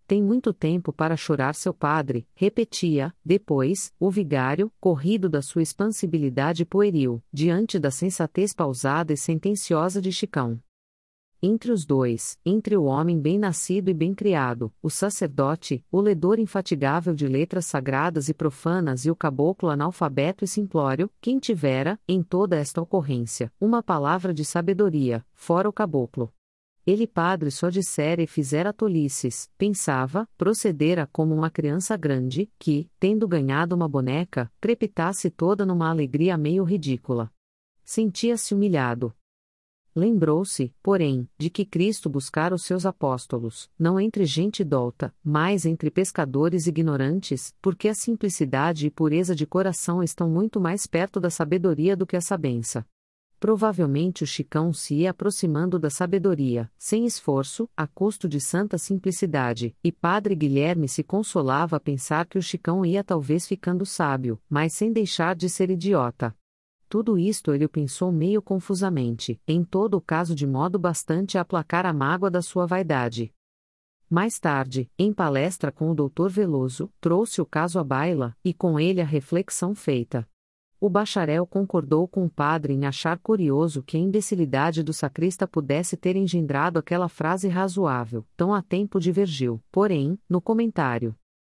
Tem muito tempo para chorar seu padre, repetia, depois, o vigário, corrido da sua expansibilidade pueril, diante da sensatez pausada e sentenciosa de Chicão. Entre os dois, entre o homem bem-nascido e bem-criado, o sacerdote, o ledor infatigável de letras sagradas e profanas e o caboclo analfabeto e simplório, quem tivera, em toda esta ocorrência, uma palavra de sabedoria, fora o caboclo. Ele padre só dissera e fizera tolices, pensava, procedera como uma criança grande, que, tendo ganhado uma boneca, crepitasse toda numa alegria meio ridícula. Sentia-se humilhado. Lembrou-se, porém, de que Cristo buscara os seus apóstolos, não entre gente douta, mas entre pescadores ignorantes, porque a simplicidade e pureza de coração estão muito mais perto da sabedoria do que a sabença. Provavelmente o Chicão se ia aproximando da sabedoria, sem esforço, a custo de santa simplicidade, e Padre Guilherme se consolava a pensar que o Chicão ia talvez ficando sábio, mas sem deixar de ser idiota. Tudo isto ele o pensou meio confusamente, em todo o caso de modo bastante a aplacar a mágoa da sua vaidade. Mais tarde, em palestra com o Dr. Veloso, trouxe o caso à baila, e com ele a reflexão feita. O bacharel concordou com o padre em achar curioso que a imbecilidade do sacrista pudesse ter engendrado aquela frase razoável, tão a tempo divergiu, porém, no comentário.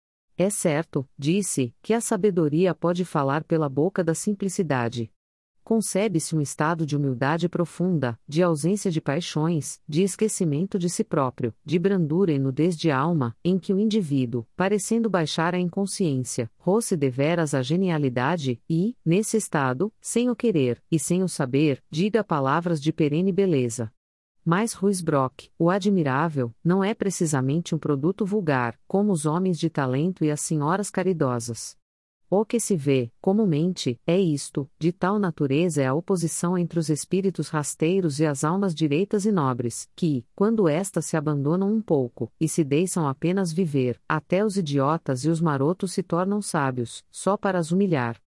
É certo, disse, que a sabedoria pode falar pela boca da simplicidade. Concebe-se um estado de humildade profunda, de ausência de paixões, de esquecimento de si próprio, de brandura e nudez de alma, em que o indivíduo, parecendo baixar a inconsciência, roce deveras a genialidade e, nesse estado, sem o querer, e sem o saber, diga palavras de perene beleza. Mas Ruysbrock, o admirável, não é precisamente um produto vulgar, como os homens de talento e as senhoras caridosas. O que se vê, comumente, é isto: de tal natureza é a oposição entre os espíritos rasteiros e as almas direitas e nobres, que, quando estas se abandonam um pouco, e se deixam apenas viver, até os idiotas e os marotos se tornam sábios, só para as humilhar.